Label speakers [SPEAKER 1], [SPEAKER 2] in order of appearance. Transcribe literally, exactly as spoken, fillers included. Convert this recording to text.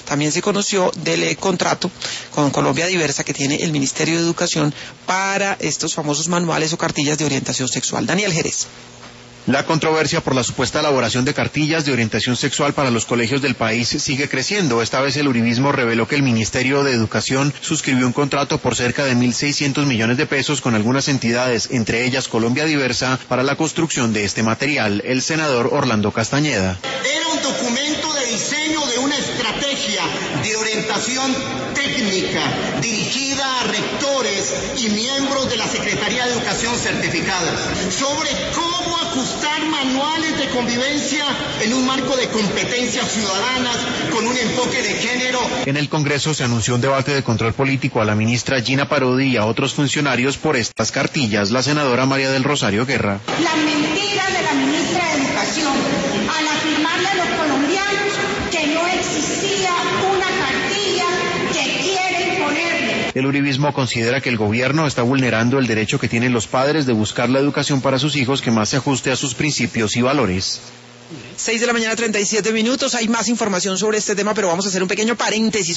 [SPEAKER 1] también se conoció del eh, contrato con Colombia Diversa que tiene el Ministerio de Educación para estos famosos manuales o cartillas de orientación sexual. Daniel Jerez.
[SPEAKER 2] La controversia por la supuesta elaboración de cartillas de orientación sexual para los colegios del país sigue creciendo. Esta vez el uribismo reveló que el Ministerio de Educación suscribió un contrato por cerca de mil seiscientos millones de pesos con algunas entidades, entre ellas Colombia Diversa, para la construcción de este material. El senador Orlando Castañeda.
[SPEAKER 3] Era un documento de diseño de una estrategia de orientación técnica dirigida a rectores y miembros de la Secretaría de Educación certificadas sobre cómo ajustar manuales de convivencia en un marco de competencias ciudadanas con un enfoque de género.
[SPEAKER 2] En el Congreso se anunció un debate de control político a la ministra Gina Parodi y a otros funcionarios por estas cartillas. La senadora María del Rosario Guerra.
[SPEAKER 4] La mentira de la ministra de Educación al afirmarle a los colombianos que no existía una cartilla que quieren ponerle.
[SPEAKER 2] El uribismo considera que el gobierno está vulnerando el derecho que tienen los padres de buscar la educación para sus hijos que más se ajuste a sus principios y valores.
[SPEAKER 1] seis de la mañana, treinta y siete minutos. Hay más información sobre este tema, pero vamos a hacer un pequeño paréntesis.